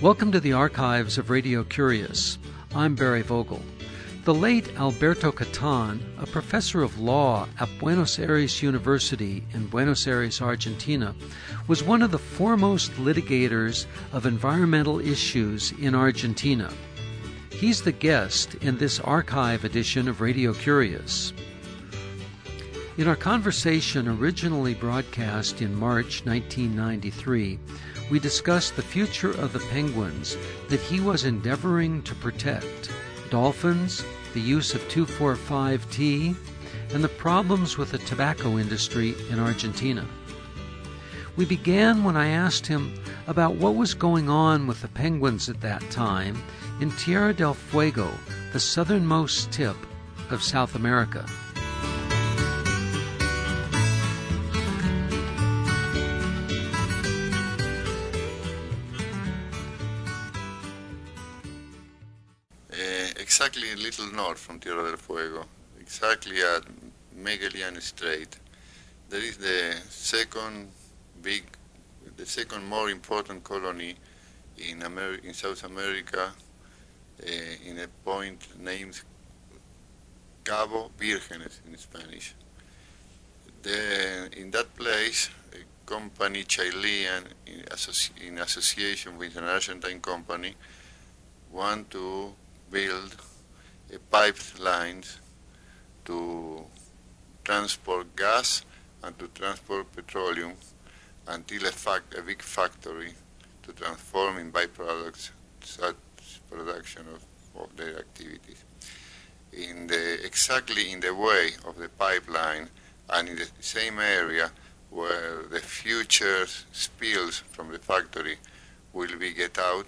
Welcome to the archives of Radio Curious. I'm Barry Vogel. The late Alberto Catan, a professor of law at Buenos Aires University in Buenos Aires, Argentina, was one of the foremost litigators of environmental issues in Argentina. He's the guest in this archive edition of Radio Curious. In our conversation originally broadcast in March 1993, we discussed the future of the penguins that he was endeavoring to protect, dolphins, the use of 2,4,5-T, and the problems with the tobacco industry in Argentina. We began when I asked him about what was going on with the penguins at that time in Tierra del Fuego, the southernmost tip of South America. Exactly a little north from Tierra del Fuego, exactly at Magallanes Strait. There is the second more important colony in South America, in a point named Cabo Vírgenes in Spanish. In that place, a company, Chilean, in association with an Argentine company, want to build a pipeline to transport gas and to transport petroleum until a big factory to transform in byproducts such production of their activities. Exactly in the way of the pipeline and in the same area where the future spills from the factory will be get out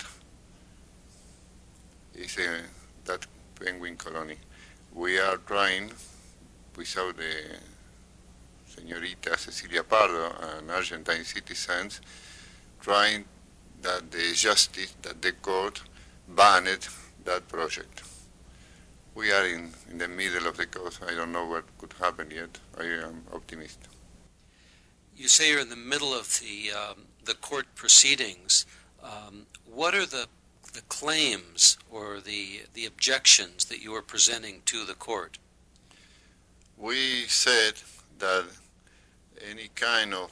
is that penguin colony. We are trying, without the Señorita Cecilia Pardo, an Argentine citizen, trying that the court banned that project. We are in the middle of the course. I don't know what could happen yet. I am optimistic. You say you're in the middle of the court proceedings. What are the claims or the objections that you are presenting to the court? We said that any kind of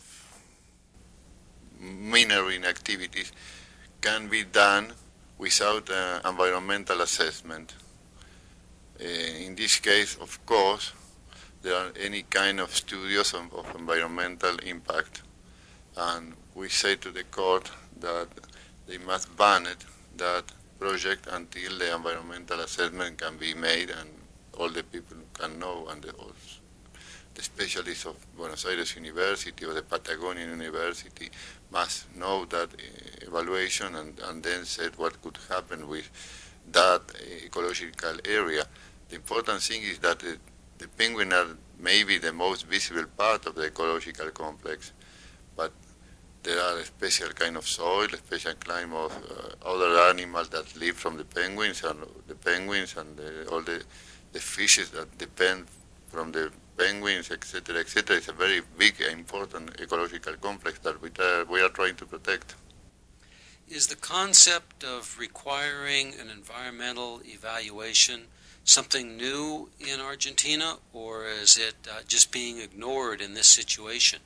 mineral activities can be done without environmental assessment. In this case, of course, there are any kind of studies of environmental impact, and we say to the court that they must ban that project until the environmental assessment can be made and all the people can know, and the specialists of Buenos Aires University or the Patagonian University must know that evaluation and then said what could happen with that ecological area. The important thing is that the penguins are maybe the most visible part of the ecological complex, but there are a special kind of soil, a special kind of other animals that live from the penguins and all the fishes that depend from the penguins, etc., etc. It's a very big and important ecological complex that we are trying to protect. Is the concept of requiring an environmental evaluation something new in Argentina, or is it just being ignored in this situation?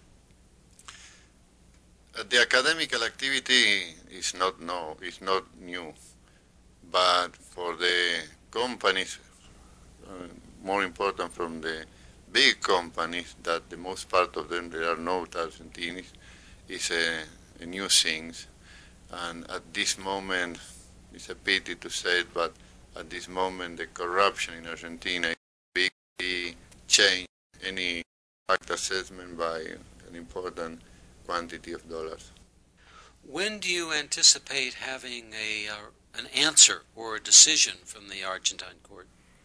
The academical activity is not new, but for the companies, more important from the big companies, that the most part of them, there are no Argentines, is a new thing. And at this moment, it's a pity to say it, but at this moment the corruption in Argentina is big, change any impact assessment by an important quantity of dollars. When do you anticipate having an answer or a decision from the Argentine court?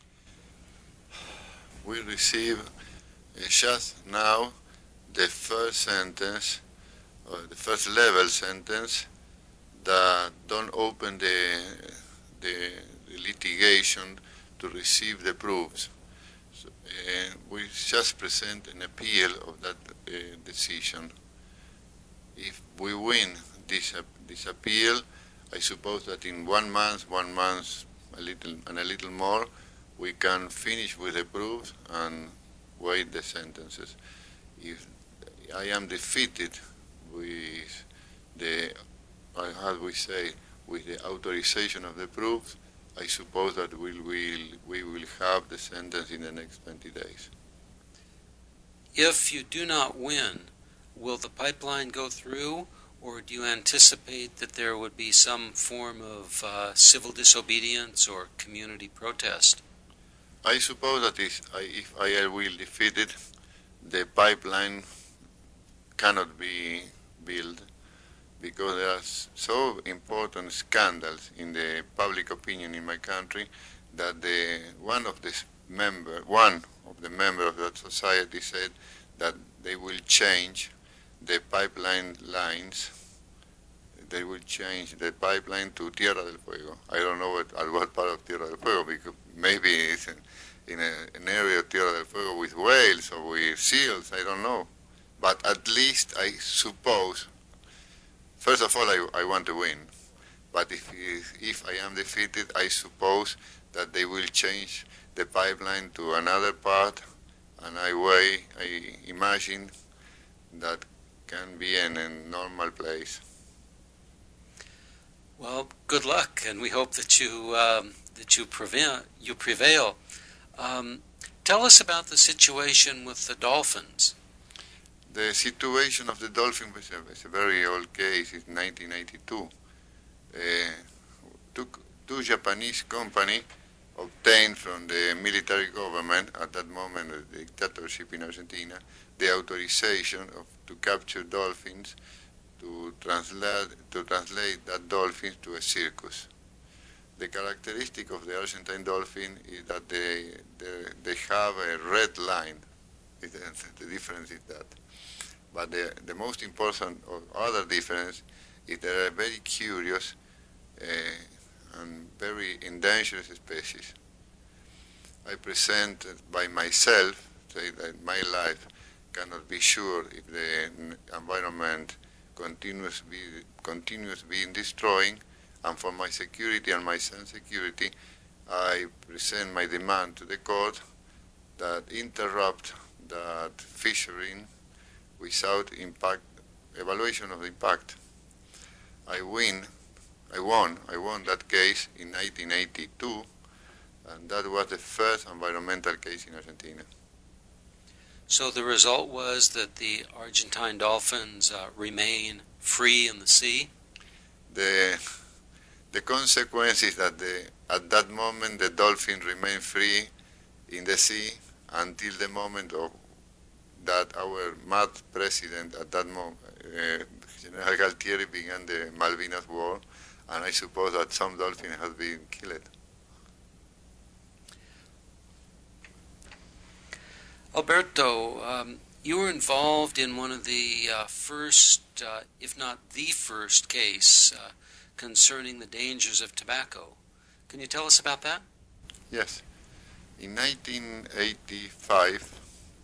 We receive just now the first sentence, or the first level sentence, that don't open the litigation to receive the proofs. So, we just present an appeal of that decision. If we win this appeal, I suppose that in 1 month, a little more, we can finish with the proofs and wait the sentences. If I am defeated with the, how we say, with the authorization of the proofs, I suppose that we will have the sentence in the next 20 days. If you do not win, will the pipeline go through, or do you anticipate that there would be some form of civil disobedience or community protest? I suppose that if I will defeat it, the pipeline cannot be built because there are so important scandals in the public opinion in my country that one of the members of that society said that they will change the pipeline lines. They will change the pipeline to Tierra del Fuego. I don't know at what part of Tierra del Fuego, because maybe it's in an area of Tierra del Fuego with whales or with seals, I don't know. But at least I suppose, first of all, I want to win. But if I am defeated, I suppose that they will change the pipeline to another part, and I imagine that can be in a normal place. Well, good luck, and we hope that you prevail. Tell us about the situation with the dolphins. The situation of the dolphin is a very old case. It's 1982. Two Japanese companies obtained from the military government, at that moment the dictatorship in Argentina, the authorization to capture dolphins, to translate that dolphins to a circus. The characteristic of the Argentine dolphin is that they have a red line. The difference is that. But the most important other difference is they are very curious and very endangered species. I present by myself, say that my life cannot be sure if the environment continues being destroying, and for my security and my son's security, I present my demand to the court that interrupt that fishing without evaluation of impact. I won that case in 1982, and that was the first environmental case in Argentina. So the result was that the Argentine dolphins remain free in the sea? The consequence is that at that moment the dolphins remain free in the sea until the moment that our mad president at that moment, General Galtieri, began the Malvinas War, and I suppose that some dolphins have been killed. Alberto, you were involved in one of the first, if not the first case concerning the dangers of tobacco. Can you tell us about that? Yes. In 1985,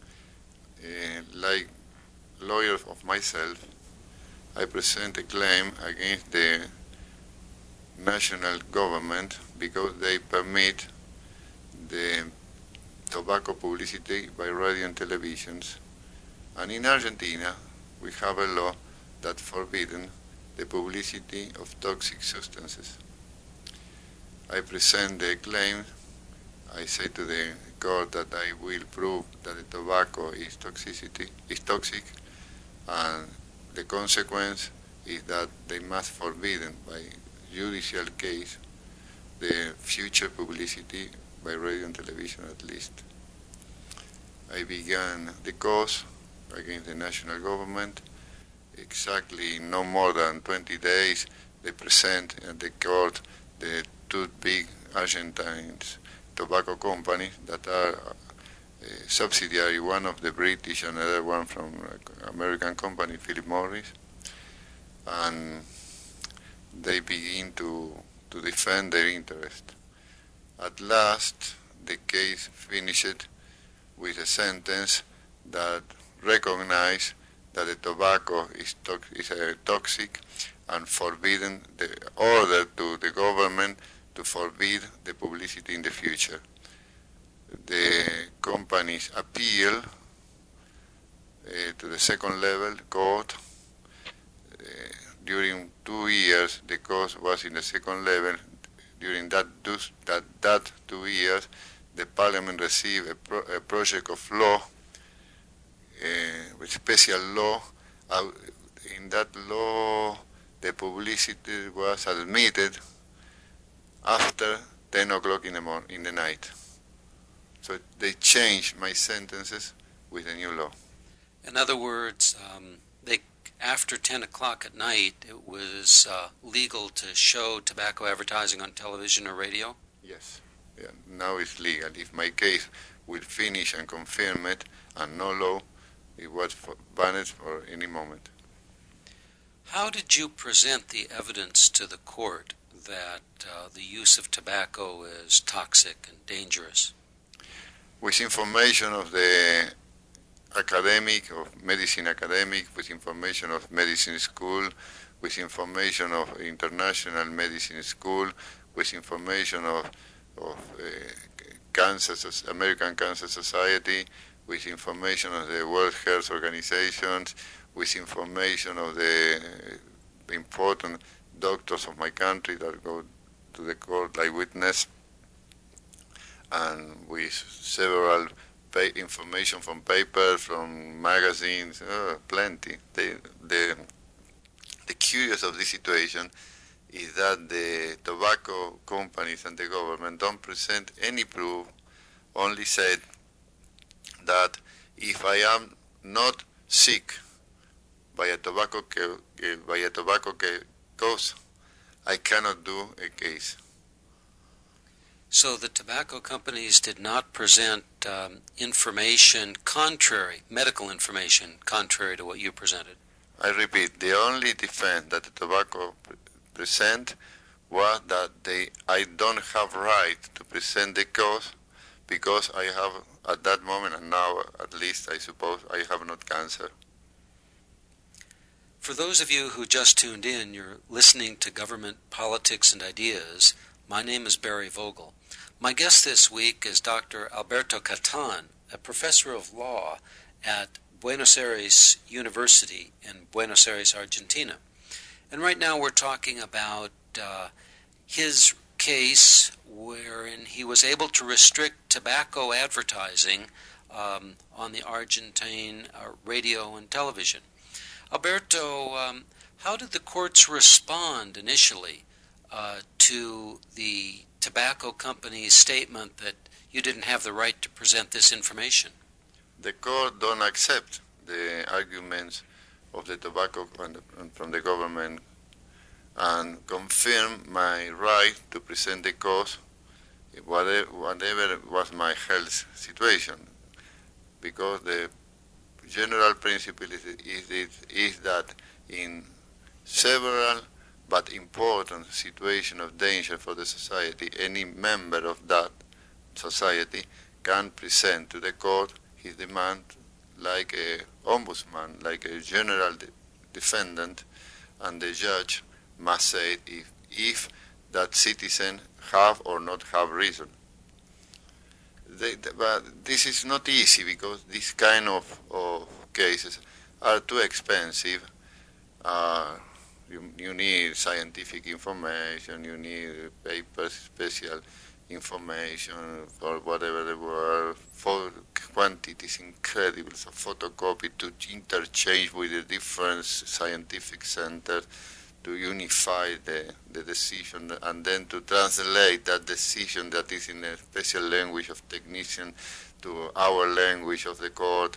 like lawyer of myself, I present a claim against the national government because they permit the tobacco publicity by radio and televisions. And in Argentina, we have a law that forbids the publicity of toxic substances. I present the claim. I say to the court that I will prove that the tobacco is toxic, and the consequence is that they must forbid by judicial case the future publicity by radio and television at least. I began the cause against the national government. Exactly no more than 20 days, they present at the court the two big Argentine tobacco companies that are subsidiary, one of the British and another one from American company, Philip Morris. And they begin to defend their interest. At last, the case finished with a sentence that recognized that the tobacco is toxic, and forbidden the order to the government to forbid the publicity in the future. The companies appeal to the second level court. During 2 years, the cause was in the second level. During that 2 years, the parliament received a project of law, with special law. In that law, the publicity was admitted after 10 o'clock in the night. So they changed my sentences with the new law. In other words, after 10 o'clock at night, it was legal to show tobacco advertising on television or radio? Yes. Yeah. Now it's legal. If my case will finish and confirm it, and no law, it was banned for any moment. How did you present the evidence to the court that the use of tobacco is toxic and dangerous? With information of the medicine academic, with information of medicine school, with information of international medicine school, with information of American Cancer Society, with information of the World Health Organization, with information of the important doctors of my country that go to the court like witness, and with several information from papers, from magazines, plenty. The curious of this situation is that the tobacco companies and the government don't present any proof, only said that if I am not sick by a tobacco cause, I cannot do a case. So the tobacco companies did not present medical information contrary to what you presented? I repeat, the only defense that the tobacco present was that I don't have right to present the cause because I have, at that moment, and now at least I suppose, I have not cancer. For those of you who just tuned in, you're listening to Government Politics and Ideas. My name is Barry Vogel. My guest this week is Dr. Alberto Catán, a professor of law at Buenos Aires University in Buenos Aires, Argentina. And right now we're talking about his case wherein he was able to restrict tobacco advertising on the Argentine radio and television. Alberto, how did the courts respond initially to the tobacco company's statement that you didn't have the right to present this information? The court don't accept the arguments of the tobacco and from the government and confirm my right to present the cause, whatever was my health situation, because the general principle is that in several but important situation of danger for the society, any member of that society can present to the court his demand like a ombudsman, like a general defendant, and the judge must say if that citizen have or not have reason. But this is not easy because this kind of cases are too expensive. You need scientific information, you need papers, special information for whatever they were, for quantities incredible of photocopy to interchange with the different scientific centers to unify the decision and then to translate that decision that is in a special language of technician to our language of the court.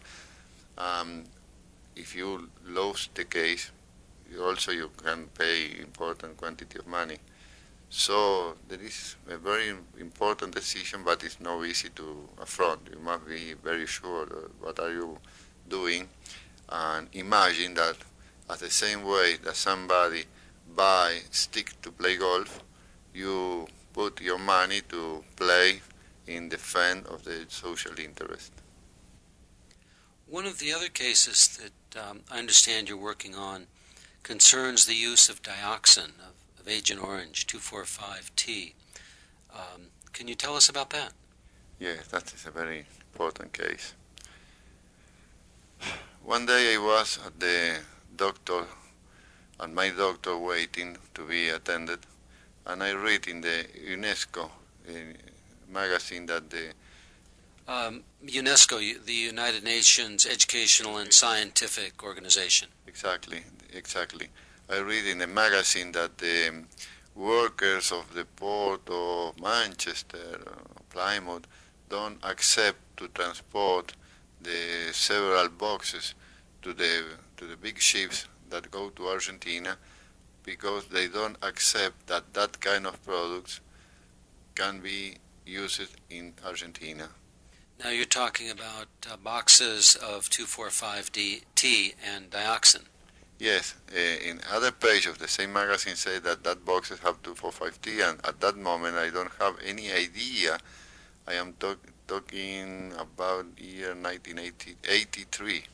If you lose the case, you can pay important quantity of money. So there is a very important decision, but it's not easy to affront. You must be very sure what are you doing, and imagine that as the same way that somebody buy stick to play golf, you put your money to play in defense of the social interest. One of the other cases that I understand you're working on concerns the use of dioxin, of Agent Orange 245T. Can you tell us about that? Yes, that is a very important case. One day I was at the doctor, and my doctor waiting to be attended, and I read in the UNESCO magazine that the UNESCO, the United Nations Educational and Scientific Organization. Exactly. I read in the magazine that the workers of the port of Manchester, Plymouth, don't accept to transport the several boxes to the big ships that go to Argentina, because they don't accept that that kind of products can be used in Argentina. Now you're talking about boxes of 245T and dioxin. Yes, in other page of the same magazine say that boxes have 245T, and at that moment I don't have any idea. I am talking about year 1983.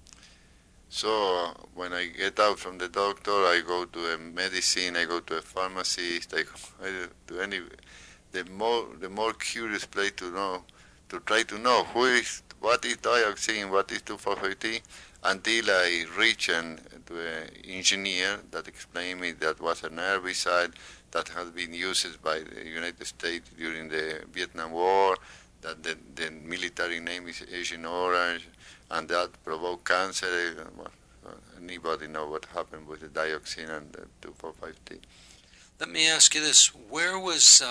So when I get out from the doctor, I go to a medicine, I go to a pharmacist, I to any the more curious place to try to know what is dioxin, what is 245T, until I reach to an engineer that explained me that was an herbicide that has been used by the United States during the Vietnam War, that the military name is Agent Orange, and that provoked cancer. Anybody know what happened with the dioxin and the 245T? Let me ask you this: where was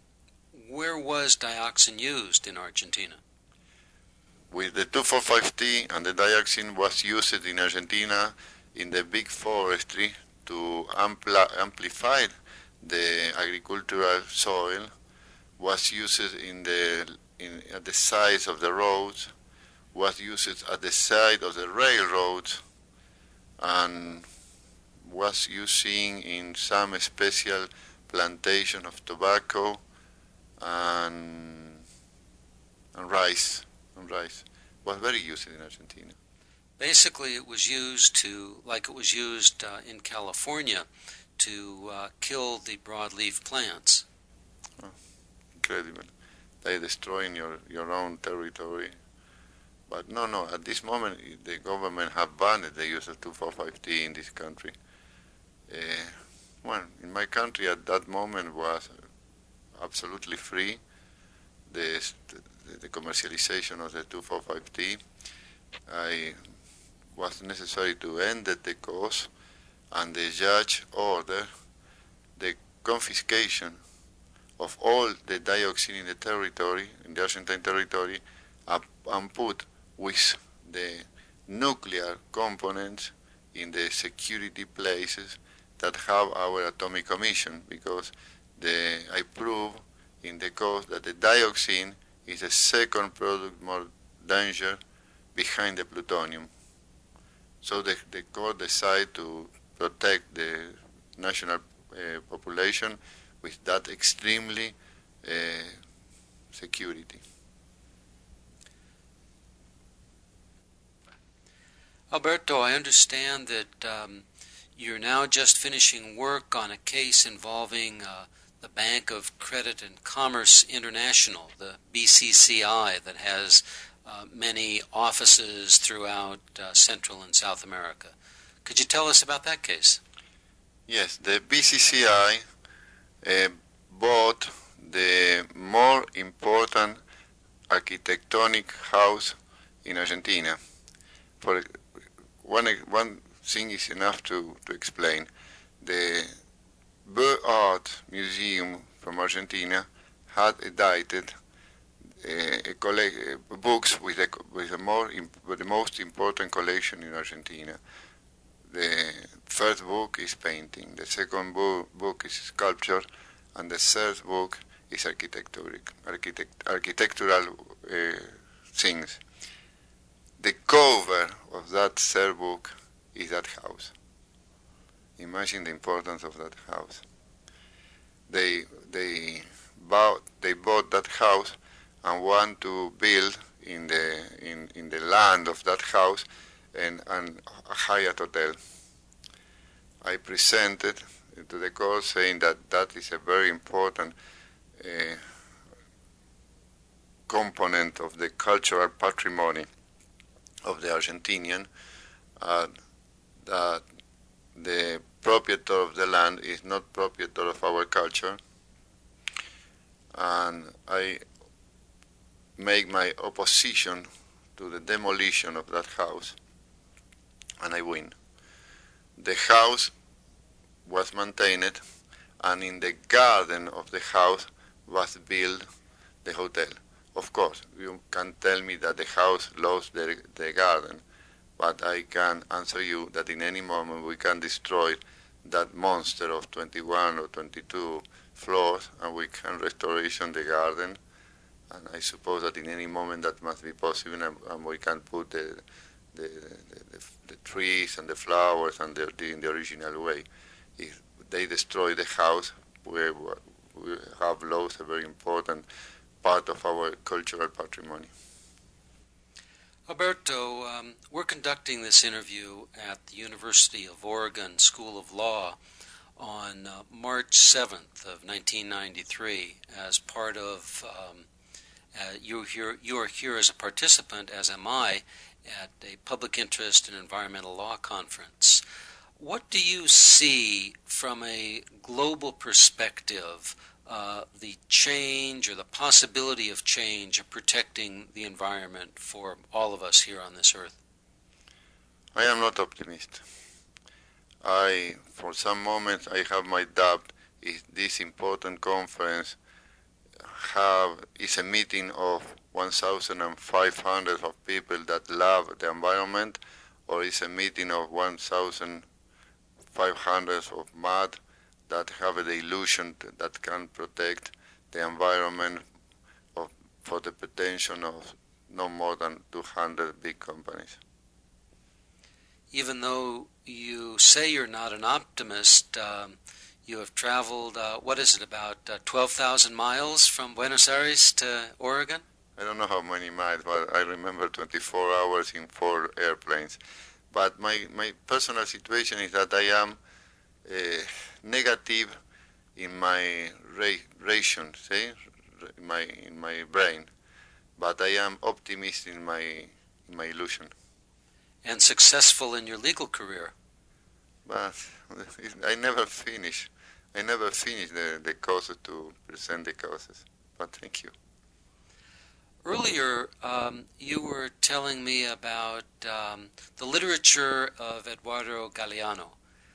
dioxin used in Argentina? With the 245T and the dioxin was used in Argentina in the big forestry to amplify the agricultural soil, was used at the sides of the roads, was used at the side of the railroads, and was using in some special plantation of tobacco and rice. Was very used in Argentina. Basically, it was used like it was used in California, to kill the broadleaf plants. Oh, incredible. They destroying your own territory. But no, at this moment the government have banned the use of 245T in this country. Well, in my country at that moment was absolutely free. The commercialization of the 245T. I was necessary to end the cause, and the judge ordered the confiscation of all the dioxin in the territory, in the Argentine territory, and put with the nuclear components in the security places that have our atomic commission, because I prove in the cause that the dioxin is the second product more danger behind the plutonium. So the court decided to protect the national population with that extremely security. Alberto, I understand that you're now just finishing work on a case involving the Bank of Credit and Commerce International, the BCCI, that has many offices throughout Central and South America. Could you tell us about that case? Yes, the BCCI bought the more important architectonic house in Argentina. For one thing is enough to explain. The Beaux-Arts Museum from Argentina had edited books with the most important collection in Argentina. The first book is painting, the second book is sculpture, and the third book is architectural things. The cover of that third book is that house. Imagine the importance of that house. They bought that house and want to build in the land of that house and a Hyatt hotel. I presented to the court saying that that is a very important component of the cultural patrimony of the Argentinian, that the proprietor of the land is not proprietor of our culture, and I make my opposition to the demolition of that house, and I win. The house was maintained, and in the garden of the house was built the hotel. Of course, you can tell me that the house lost the garden, but I can answer you that in any moment we can destroy that monster of 21 or 22 floors, and we can restoration the garden. And I suppose that in any moment that must be possible, and we can put the trees and the flowers and in the original way. If they destroy the house, we have lost a very important part of our cultural patrimony. Alberto, we're conducting this interview at the University of Oregon School of Law on March 7th of 1993 as part of, you are here as a participant, as am I, at a public interest and environmental law conference. What do you see from a global perspective, the change or the possibility of change of protecting the environment for all of us here on this earth? I am not optimist. For some moments, I have my doubt if this important conference is a meeting of 1,500 of people that love the environment, or is a meeting of 1,500 of mad that have the illusion that can protect the environment for the potential of no more than 200 big companies. Even though you say you're not an optimist, you have traveled, what is it, about 12,000 miles from Buenos Aires to Oregon? I don't know how many miles, but I remember 24 hours in 4 airplanes. But my personal situation is that I am negative in my ration, see, in my brain, but I am optimist in my illusion. And successful in your legal career. But I never finish. I never finish the causes to present the causes. But thank you. Earlier, you were telling me about the literature of Eduardo Galeano.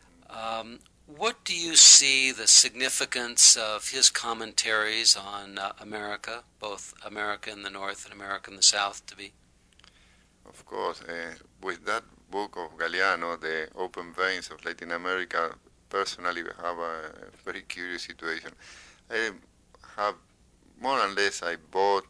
What do you see the significance of his commentaries on America, both America in the North and America in the South, to be? Of course, with that book of Galeano, The Open Veins of Latin America, personally have a very curious situation. I have, more or less, I bought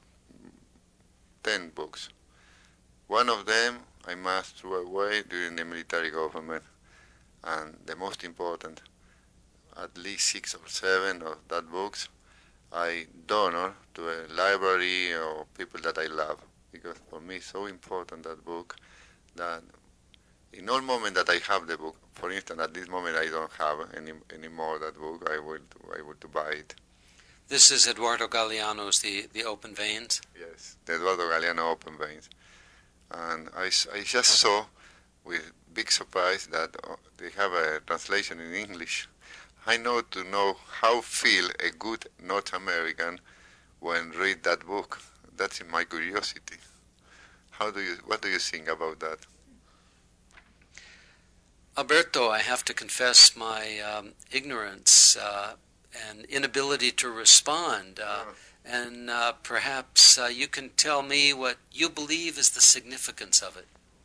10 books. One of them I must throw away during the military government, and the most important, at least 6 or 7 of that books, I donor to a library or people that I love, because for me it's so important, that book, that in all moment that I have the book, for instance, at this moment I don't have any more that book, I will to buy it. This is Eduardo Galeano's The Open Veins? Yes, the Eduardo Galeano Open Veins. And I just saw with big surprise that they have a translation in English. I know how feel a good North American when read that book. That's in my curiosity. What do you think about that? Alberto, I have to confess my ignorance and inability to respond. And perhaps you can tell me what you believe is the significance of it.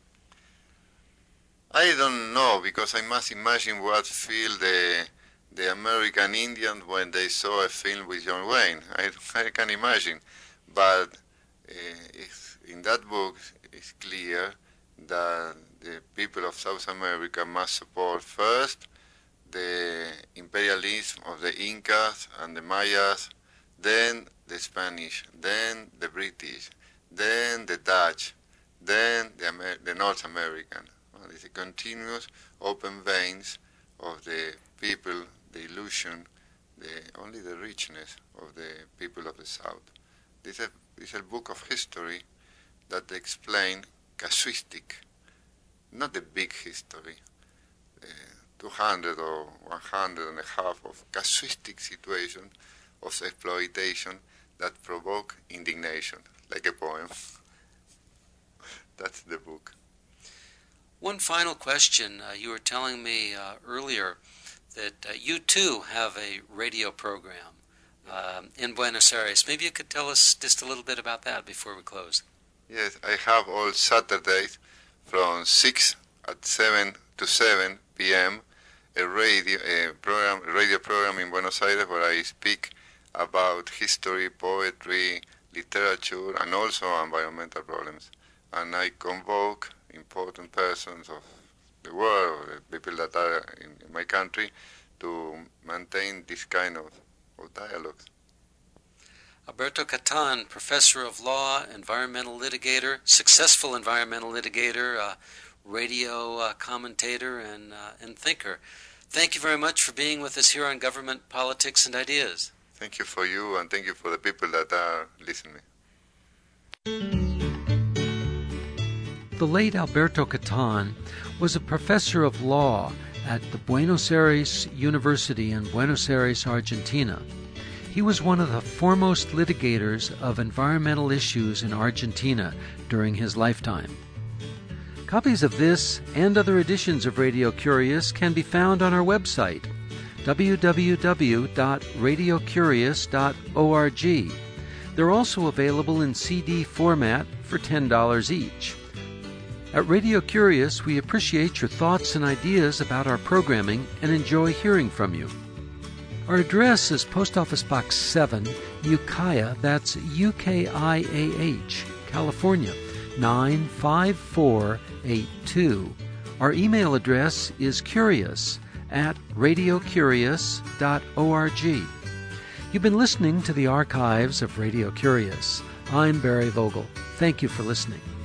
I don't know, because I must imagine what feel the American Indians when they saw a film with John Wayne. I can imagine. But in that book, it's clear that the people of South America must support first the imperialism of the Incas and the Mayas, then the Spanish, then the British, then the Dutch, then the North American. It's a continuous open veins of the people, the illusion, only the richness of the people of the South. This is a book of history that explains casuistic, not the big history, 200 or 100 and a half of casuistic situations of exploitation that provoke indignation, like a poem. That's the book. One final question. You were telling me earlier that you too have a radio program in Buenos Aires. Maybe you could tell us just a little bit about that before we close. Yes, I have all Saturdays from 6 to 7 p.m. a radio program in Buenos Aires where I speak about history, poetry, literature, and also environmental problems. And I convoke important persons of the world, the people that are in my country, to maintain this kind of dialogues. Alberto Catán, professor of law, environmental litigator, successful environmental litigator, radio commentator, and thinker. Thank you very much for being with us here on Government, Politics, and Ideas. Thank you for you, and thank you for the people that are listening. The late Alberto Catán was a professor of law at the Buenos Aires University in Buenos Aires, Argentina. He was one of the foremost litigators of environmental issues in Argentina during his lifetime. Copies of this and other editions of Radio Curious can be found on our website, www.radiocurious.org. They're also available in CD format for $10 each. At Radio Curious, we appreciate your thoughts and ideas about our programming and enjoy hearing from you. Our address is Post Office Box 7, Ukiah, that's UKIAH, California, 95482. Our email address is curious@radiocurious.org. You've been listening to the archives of Radio Curious. I'm Barry Vogel. Thank you for listening.